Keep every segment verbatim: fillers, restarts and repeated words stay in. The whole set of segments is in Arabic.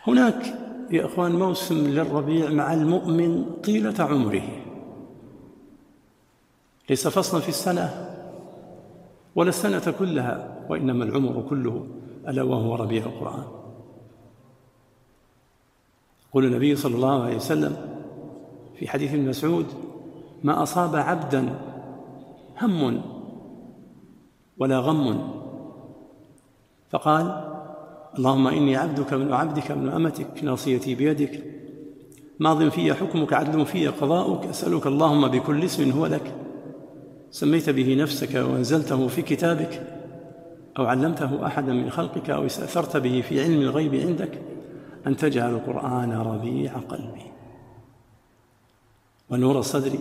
هناك يا أخوان موسم للربيع مع المؤمن طيلة عمره، ليس فصلا في السنة ولا السنة كلها، وإنما العمر كله، ألا وهو ربيع القرآن. يقول النبي صلى الله عليه وسلم في حديث ابن مسعود: ما أصاب عبدا هم ولا غم فقال: اللهم إني عبدك من عبدك من أمتك ناصيتي بيدك ماض في حكمك عدل في قضاؤك أسألك اللهم بكل اسم هو لك سميت به نفسك وأنزلته في كتابك أو علمته أحدا من خلقك أو استأثرت به في علم الغيب عندك أن تجعل القرآن ربيع قلبي ونور صدري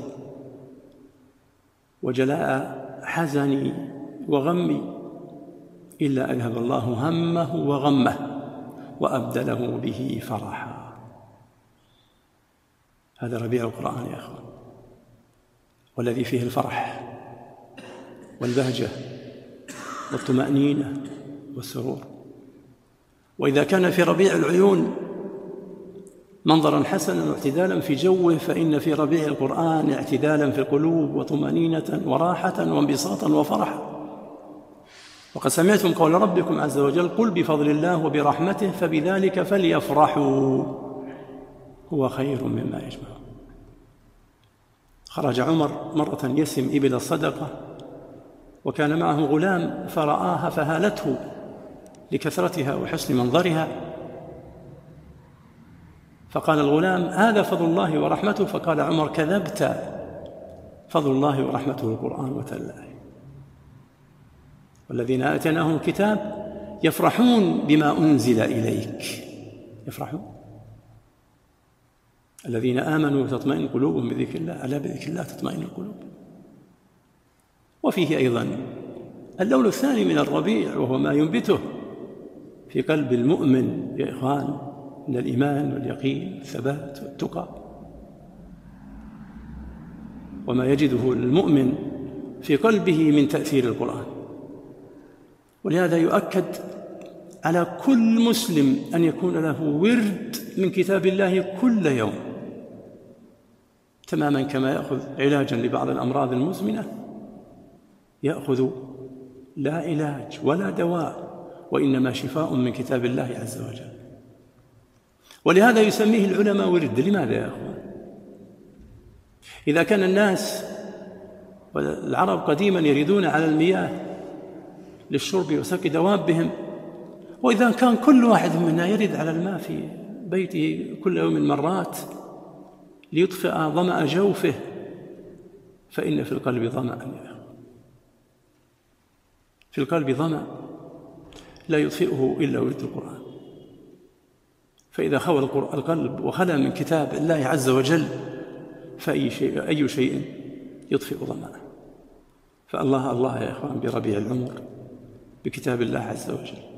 وجلاء حزني وغمي إلا أذهب الله همه وغمه وأبدله به فرحا. هذا ربيع القرآن يا أخوان، والذي فيه الفرح والبهجة والطمأنينة والسرور. وإذا كان في ربيع العيون منظرا حسنا واعتدالا في جوه، فإن في ربيع القرآن اعتدالا في القلوب وطمأنينة وراحة وانبساطا وفرحا. وقد سمعتم قول ربكم عز وجل: قل بفضل الله وبرحمته فبذلك فليفرحوا هو خير مما يجمعون. خرج عمر مرة يسم إبل الصدقة وكان معه غلام فرآها فهالته لكثرتها وحسن منظرها، فقال الغلام: هذا فضل الله ورحمته. فقال عمر: كذبت، فضل الله ورحمته القرآن وتلاه. والذين آتيناهم الكتاب يفرحون بما أنزل إليك، يفرحون. الذين آمنوا وتطمئن قلوبهم بذكر الله، ألا بذكر الله تطمئن القلوب. وفيه أيضا اللون الثاني من الربيع، وهو ما ينبته في قلب المؤمن يا إخوان من الإيمان واليقين والثبات والتقى، وما يجده المؤمن في قلبه من تأثير القرآن. ولهذا يؤكد على كل مسلم أن يكون له ورد من كتاب الله كل يوم، تماما كما يأخذ علاجا لبعض الأمراض المزمنة، يأخذ لا علاج ولا دواء وإنما شفاء من كتاب الله عز وجل. ولهذا يسميه العلماء ورد. لماذا يا أخوان؟ إذا كان الناس والعرب قديما يريدون على المياه للشرب وسقي دوابهم، وإذا كان كل واحد منا يرد على الماء في بيته كل يوم مرات ليطفئ ظمأ جوفه، فإن في القلب ظمأ، في القلب ظمأ لا يطفئه إلا ورد القرآن. فإذا خوى القلب وخلى من كتاب الله عز وجل فأي شيء أي شيء يطفئ ظمأه. فالله الله يا إخوان بربيع العمر بكتاب الله عز وجل.